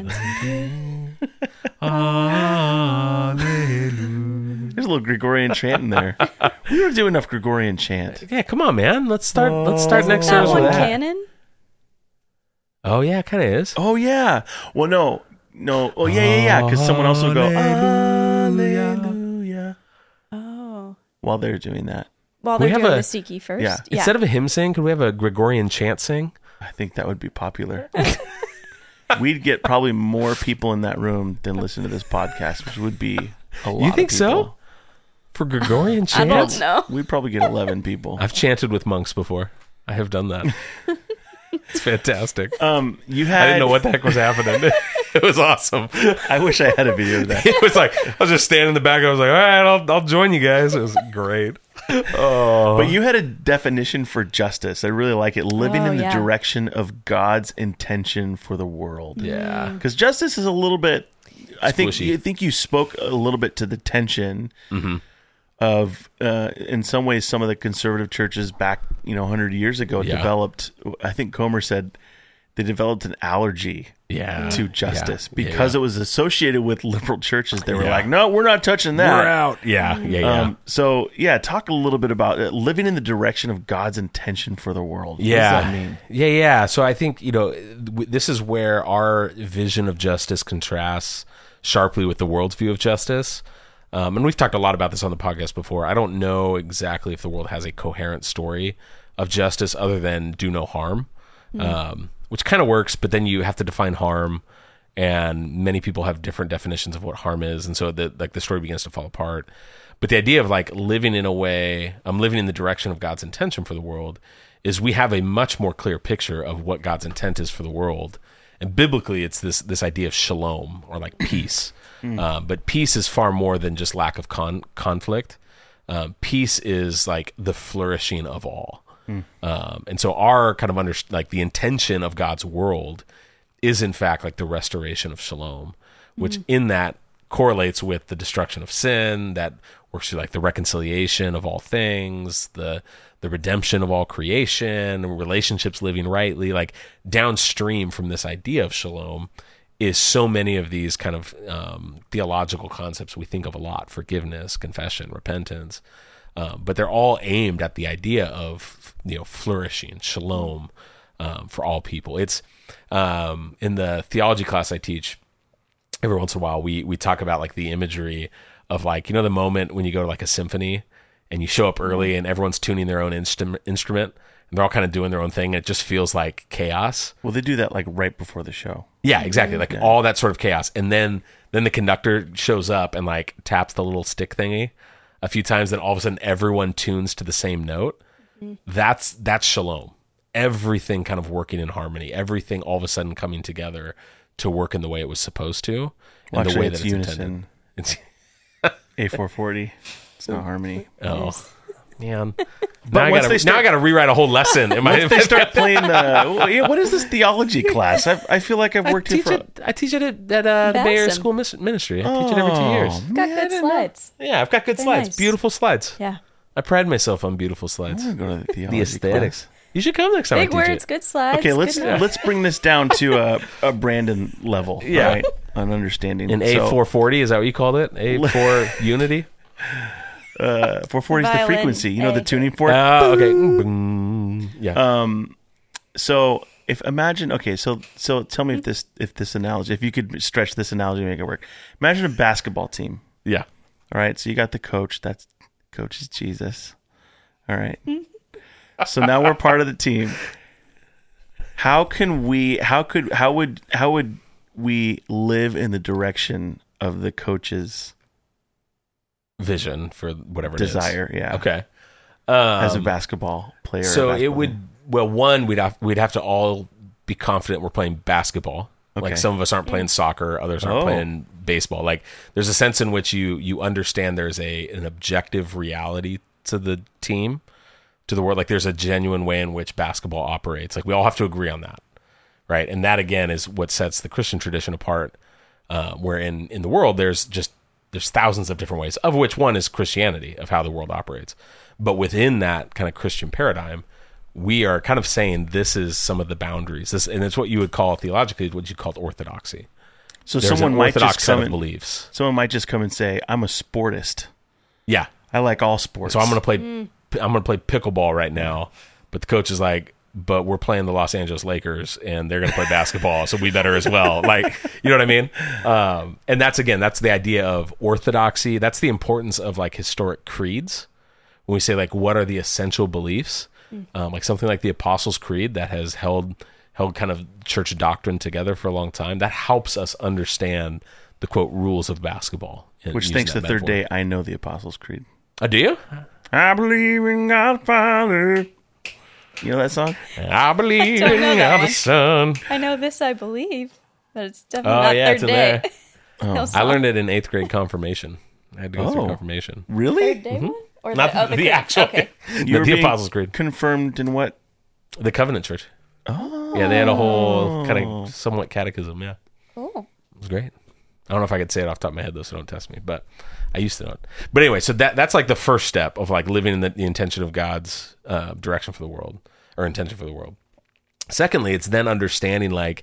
There's a little Gregorian chant in there. We don't do enough Gregorian chant. Yeah, come on, man. Let's start next that service one with that. canon? Oh yeah, it kind of is. Oh, yeah. Well, no. Oh, yeah. Because someone else will go, Alleluia, Oh. while they're doing that. While We they're have doing a- the Seek Ye first. Yeah. Instead of a hymn sing, could we have a Gregorian chant sing? I think that would be popular. We'd get probably more people in that room than listen to this podcast, which would be a lot. You think of people. so? For Gregorian I chant? don't know. We'd probably get 11 people. I've chanted with monks before. I have done that. It's fantastic. You had. I didn't know what the heck was happening. It was awesome. I wish I had a video of that. It was like I was just standing in the back. I was like, all right, I'll join you guys. It was great. Oh, But you had a definition for justice. I really like it. Living Oh, in the yeah. direction of God's intention for the world. yeah, Because justice is a little bit. I Squishy. think you spoke a little bit to the tension Mm-hmm. of, in some ways, some of the conservative churches back, 100 years ago Yeah. developed. I think Comer said they developed an allergy yeah. to justice Yeah. because Yeah. it was associated with liberal churches. They were Yeah. like, "No, we're not touching that." We're out. Yeah, yeah. So talk a little bit about living in the direction of God's intention for the world. What Yeah. does that mean? Yeah. So I think, this is where our vision of justice contrasts sharply with the world's view of justice. And we've talked a lot about this on the podcast before. I don't know exactly if the world has a coherent story of justice other than do no harm, which kind of works, but then you have to define harm, and many people have different definitions of what harm is, and so the story begins to fall apart. But the idea of living in a way, I'm living in the direction of God's intention for the world, is we have a much more clear picture of what God's intent is for the world. And biblically, it's this idea of shalom, or like peace. But peace is far more than just lack of conflict. Peace is like the flourishing of all. And so our kind of like the intention of God's world is in fact like the restoration of shalom, which in that correlates with the destruction of sin, that works through like the reconciliation of all things, the redemption of all creation, relationships living rightly. Like downstream from this idea of shalom is so many of these kind of theological concepts we think of a lot: forgiveness, confession, repentance. But they're all aimed at the idea of, flourishing, shalom, for all people. It's in the theology class I teach, every once in a while we talk about like the imagery of like, the moment when you go to like a symphony and you show up early and everyone's tuning their own instrument and they're all kind of doing their own thing. It just feels like chaos. Well, they do that like right before the show. Yeah, exactly. Like all that sort of chaos. And then the conductor shows up and like taps the little stick thingy a few times, then all of a sudden everyone tunes to the same note. That's shalom. Everything kind of working in harmony. Everything all of a sudden coming together to work in the way it was supposed to, and Actually, the way that it's unison. intended. It's A440. It's not harmony. oh man. But Now I got to rewrite a whole lesson. Once they start playing, what is this theology class? I feel like I've worked here for. I teach it at the Bay Area School Ministry. I teach it every 2 years. Got good slides. Yeah, I've got good They're slides. nice. Beautiful slides. Yeah. I pride myself on beautiful slides. I'm gonna go to the theology The aesthetics. class. You should come next time. Big I teach words, it. good slides. Okay, good notes. let's bring this down to a Brandon level. Yeah. Right? An understanding. An A440, is that what you called it? A4 Unity? 440 is the Violin frequency. The A. tuning fork. Oh, okay. Boom. Yeah. So so tell me if this analogy, if you could stretch this analogy and make it work. Imagine a basketball team. Yeah. All right, so you got the coach. That's coach is Jesus. All right. So now we're part of the team. How would we live in the direction of the coach's Vision for whatever desire? it is. Yeah. Okay. As a basketball player. So or a it basketball would, player. well, one, we'd have to all be confident we're playing basketball. Okay. Like some of us aren't playing soccer, others aren't playing baseball. Like there's a sense in which you understand there's an objective reality to the team, to the world. Like there's a genuine way in which basketball operates. Like we all have to agree on that, right? And that again is what sets the Christian tradition apart. Where in the world there's thousands of different ways, of which one is Christianity, of how the world operates. But within that kind of Christian paradigm, we are kind of saying this is some of the boundaries. And it's what you would call theologically what you called orthodoxy. So There's someone an might orthodox just set come of and beliefs. someone might just come and say, "I'm a sportist. Yeah. I like all sports." So I'm going to play pickleball right now, but the coach is like, but we're playing the Los Angeles Lakers and they're going to play basketball, so we better as well. Like, you know what I mean? And that's the idea of orthodoxy. That's the importance of like historic creeds. When we say like, what are the essential beliefs? Like something like the Apostles' Creed that has held kind of church doctrine together for a long time. That helps us understand the quote rules of basketball. Which thanks the third day, I know the Apostles' Creed. Oh, do you? I believe in God the Father. You know that song? I believe don't know in that God the one. Son. I know this, I believe, but it's definitely not yeah, third it's in day. there. No I song. learned it in 8th grade confirmation. I had to go through Oh. confirmation. Really? Third day one? Or Not the creed? actual, Okay. You were the being Apostles' Creed. Confirmed in what? The Covenant Church. Oh. Yeah, they had a whole kind of somewhat catechism. Yeah. Cool. It was great. I don't know if I could say it off the top of my head though, so don't test me. But I used to know it. But anyway, so that's like the first step of like living in the intention of God's direction for the world, or intention for the world. Secondly, it's then understanding like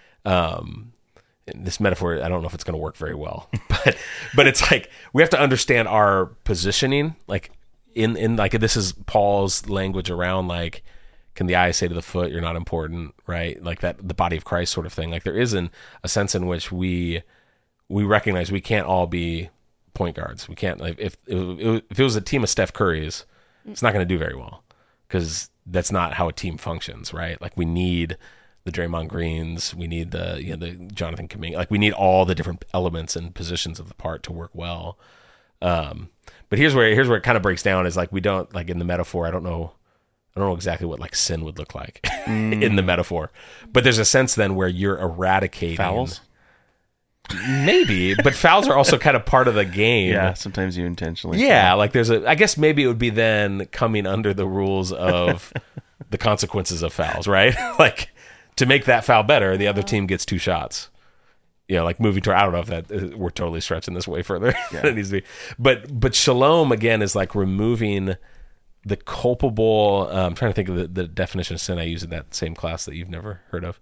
this metaphor. I don't know if it's going to work very well, but it's like we have to understand our positioning. Like in like this is Paul's language around like, can the eye say to the foot, "You're not important," right? Like that, the body of Christ sort of thing. Like there isn't a sense in which we recognize we can't all be point guards. We can't, like if it was a team of Steph Currys, it's not going to do very well because that's not how a team functions, right? Like we need the Draymond Greens, we need the Jonathan Kuminga, like we need all the different elements and positions of the part to work well. But here's where it kind of breaks down is like we don't, like in the metaphor, I don't know I don't know exactly what like sin would look like in the metaphor, but there's a sense then where you're eradicating Fouls? maybe, but fouls are also kind of part of the game. Yeah, sometimes you intentionally. Yeah, like I guess maybe it would be then coming under the rules of the consequences of fouls, right? Like to make that foul better, the other team gets 2 shots. You know, like moving to, I don't know if that we're totally stretching this way further than it needs to be. But shalom again is like removing the culpable. I'm trying to think of the definition of sin I use in that same class that you've never heard of.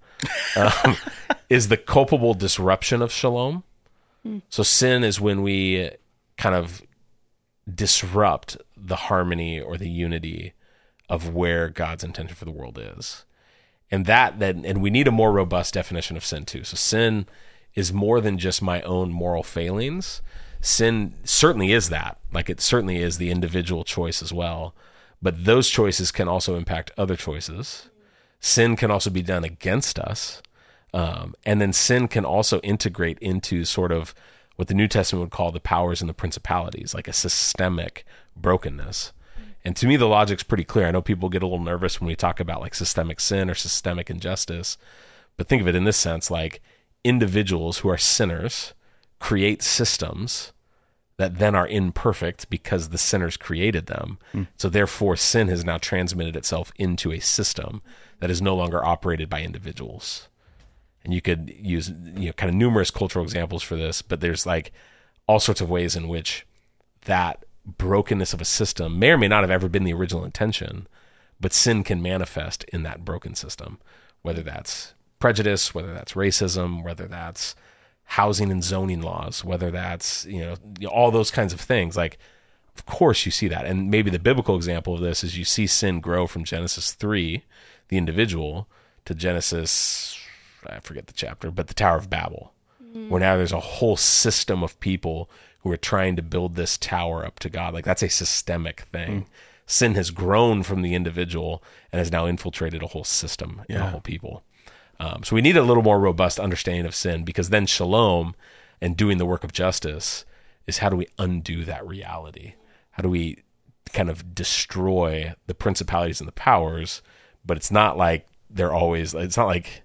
Is the culpable disruption of shalom. So sin is when we kind of disrupt the harmony or the unity of where God's intention for the world is. And and we need a more robust definition of sin too. So sin is more than just my own moral failings. Sin certainly is that. Like it certainly is the individual choice as well. But those choices can also impact other choices. Sin can also be done against us. And then sin can also integrate into sort of what the New Testament would call the powers and the principalities, like a systemic brokenness. And to me, the logic's pretty clear. I know people get a little nervous when we talk about like systemic sin or systemic injustice, but think of it in this sense, like individuals who are sinners create systems that then are imperfect because the sinners created them. So therefore, sin has now transmitted itself into a system that is no longer operated by individuals. And you could use kind of numerous cultural examples for this, but there's like all sorts of ways in which that brokenness of a system may or may not have ever been the original intention, but sin can manifest in that broken system, whether that's prejudice, whether that's racism, whether that's housing and zoning laws, whether that's, all those kinds of things. Like, of course you see that. And maybe the biblical example of this is you see sin grow from Genesis 3, the individual, to Genesis, I forget the chapter, but the Tower of Babel, where now there's a whole system of people who are trying to build this tower up to God. Like that's a systemic thing. Sin has grown from the individual and has now infiltrated a whole system and a whole people. So we need a little more robust understanding of sin, because then shalom and doing the work of justice is how do we undo that reality? How do we kind of destroy the principalities and the powers? But it's not like it's not like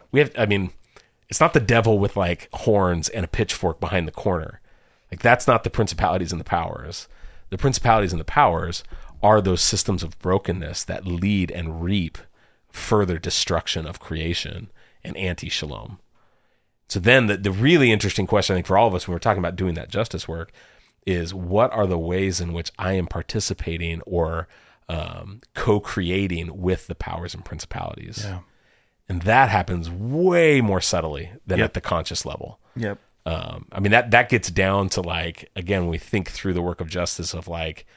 it's not the devil with like horns and a pitchfork behind the corner. Like that's not the principalities and the powers. The principalities and the powers are those systems of brokenness that lead and reap further destruction of creation and anti-shalom. So then the really interesting question, I think, for all of us when we're talking about doing that justice work is what are the ways in which I am participating or co-creating with the powers and principalities. Yeah. And that happens way more subtly than at the conscious level. Yep. That gets down to like, again, when we think through the work of justice of like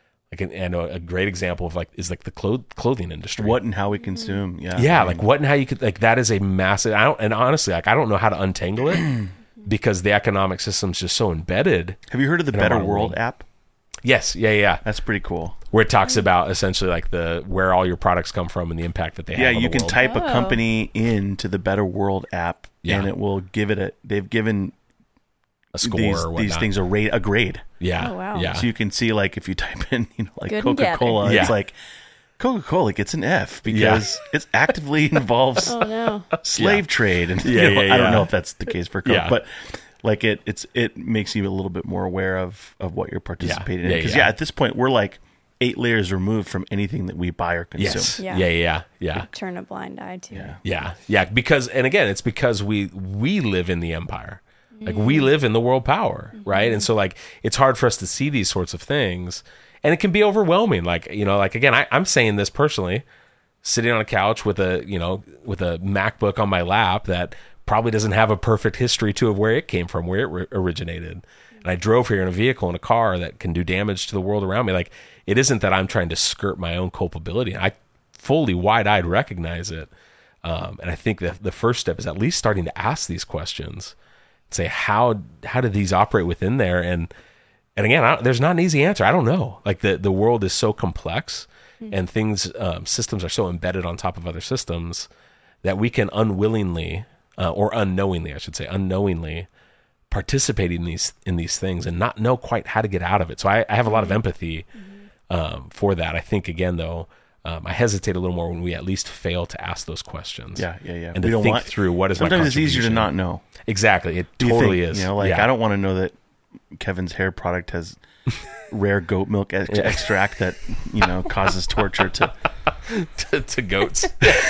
a great example of like is like the clothing industry. What and how we consume. Yeah. Yeah. Like what and how you could, like that is a massive, and honestly, like I don't know how to untangle it because the economic system's just so embedded. Have you heard of the Better World app? Yes. Yeah. That's pretty cool. Where it talks about essentially like where all your products come from and the impact that they have. Yeah, on you the can world. type a company into the Better World app and it will give it they've given a score or whatnot. These things a grade. Yeah. Oh, wow. Yeah. So you can see like if you type in, like Good Coca-Cola, together. it's like Coca-Cola gets an F because it actively involves Oh no. slave trade. And I don't know if that's the case for Coke, but like it makes you a little bit more aware of what you're participating in. Because at this point we're like 8 layers removed from anything that we buy or consume. Yeah. Yeah. Turn a blind eye to. Yeah. Because, and again, it's because we live in the empire. Like we live in the world power, right? And so like it's hard for us to see these sorts of things, and it can be overwhelming. Like again, I'm saying this personally, sitting on a couch with a MacBook on my lap that probably doesn't have a perfect history to of where it came from, where it originated. And I drove here in a vehicle in a car that can do damage to the world around me. Like it isn't that I'm trying to skirt my own culpability. I fully wide-eyed recognize it. And I think that the first step is at least starting to ask these questions. Say how do these operate within there, and again, there's not an easy answer. I don't know. Like the world is so complex, and things systems are so embedded on top of other systems that we can unwillingly or unknowingly, I should say, participate in these things and not know quite how to get out of it. So I have a lot of empathy for that. I think again though, I hesitate a little more when we at least fail to ask those questions. Yeah. And to think through what is my sometimes it's easier to contribution. not know. Exactly. It totally is. I don't want to know that Kevin's hair product has rare goat milk extract that, causes torture to to goats.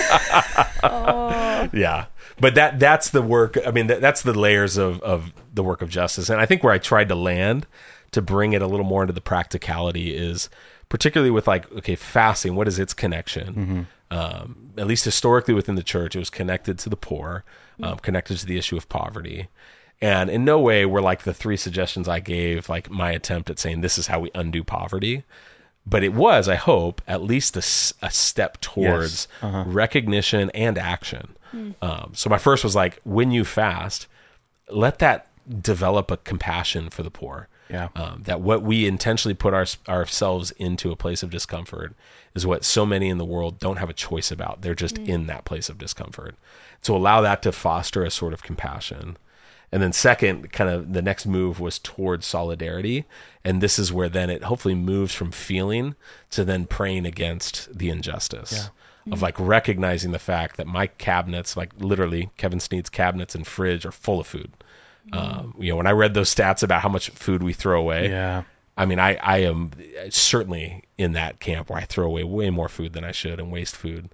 Yeah. But that's the work. I mean, that's the layers of the work of justice. And I think where I tried to land to bring it a little more into the practicality is particularly with fasting, what is its connection? At least historically within the church, it was connected to the poor, connected to the issue of poverty. And in no way were like the three suggestions I gave, like my attempt at saying this is how we undo poverty. But it was, I hope, at least a step towards recognition and action. So my first was like, when you fast, let that develop a compassion for the poor. Yeah. That what we intentionally put ourselves into a place of discomfort is what so many in the world don't have a choice about. They're just in that place of discomfort. So allow that to foster a sort of compassion. And then second, kind of the next move was towards solidarity. And this is where then it hopefully moves from feeling to then praying against the injustice of like recognizing the fact that my cabinets, like literally Kevin Sneed's cabinets and fridge are full of food. When I read those stats about how much food we throw away, I mean, I am certainly in that camp where I throw away way more food than I should and waste food.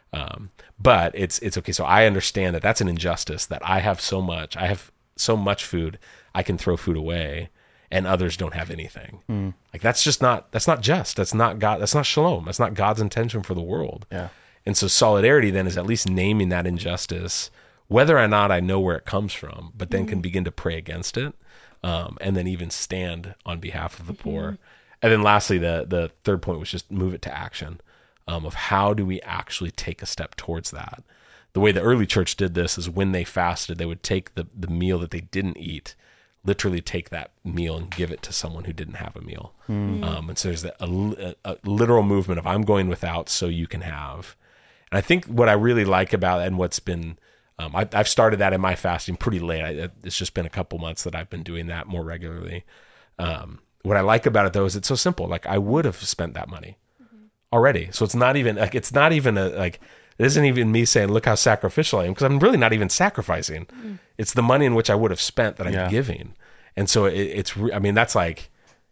But it's okay. So I understand that that's an injustice, that I have so much food, I can throw food away and others don't have anything. Like that's not just, that's not God. That's not shalom. That's not God's intention for the world. Yeah. And so solidarity then is at least naming that injustice, whether or not I know where it comes from, but then can begin to pray against it. And then even stand on behalf of the poor. And then lastly, the third point was just move it to action, of how do we actually take a step towards that? The way the early church did this is when they fasted, they would take the meal that they didn't eat, literally take that meal and give it to someone who didn't have a meal. And so there's a literal movement of I'm going without so you can have. And I think what I really like about it and what's been, I've started that in my fasting pretty late. It's just been a couple months that I've been doing that more regularly. What I like about it though is it's so simple. Like I would have spent that money already. So it's not even it isn't even me saying, look how sacrificial I am, because I'm really not even sacrificing. It's the money in which I would have spent that I'm giving. And so that's like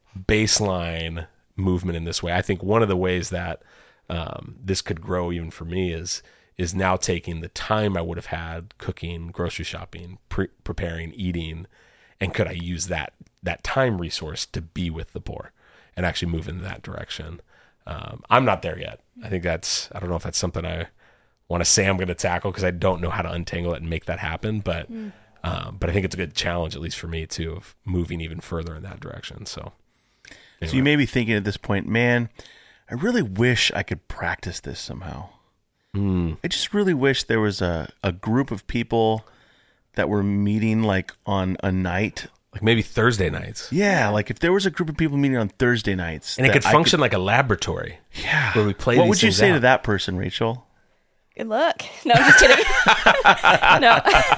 baseline movement in this way. I think one of the ways that this could grow even for me is now taking the time I would have had cooking, grocery shopping, preparing, eating, and could I use that time resource to be with the poor and actually move in that direction? I'm not there yet. I think I don't know if that's something I want to say I'm going to tackle because I don't know how to untangle it and make that happen. But I think it's a good challenge, at least for me too, of moving even further in that direction. So you may be thinking at this point, man, I really wish I could practice this somehow. I just really wish there was a group of people that were meeting like on a night. Like maybe Thursday nights. Yeah, like if there was a group of people meeting on Thursday nights. And it could function like a laboratory. Yeah. Where we play What these would you things say out. to that person, Rachel? Good luck. No, I'm just kidding. No.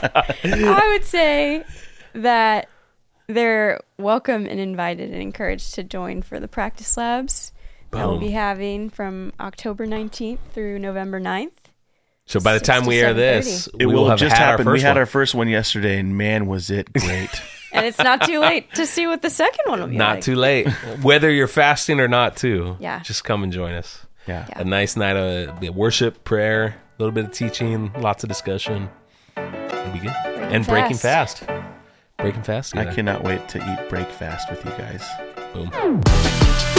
I would say that they're welcome and invited and encouraged to join for the practice labs that we'll be having from October 19th through November 9th. So by the 6 time to we air 7:30. this, It we will will have just had happen. Our We first had one. our first one yesterday, and man, was it great. And it's not too late to see what the second one will be Not like. too late. Whether you're fasting or not, too. Yeah. Just come and join us. Yeah. A nice night of worship, prayer, a little bit of teaching, lots of discussion. It'll be good. And breaking fast. Breaking fast. I cannot wait to eat break fast with you guys. Boom.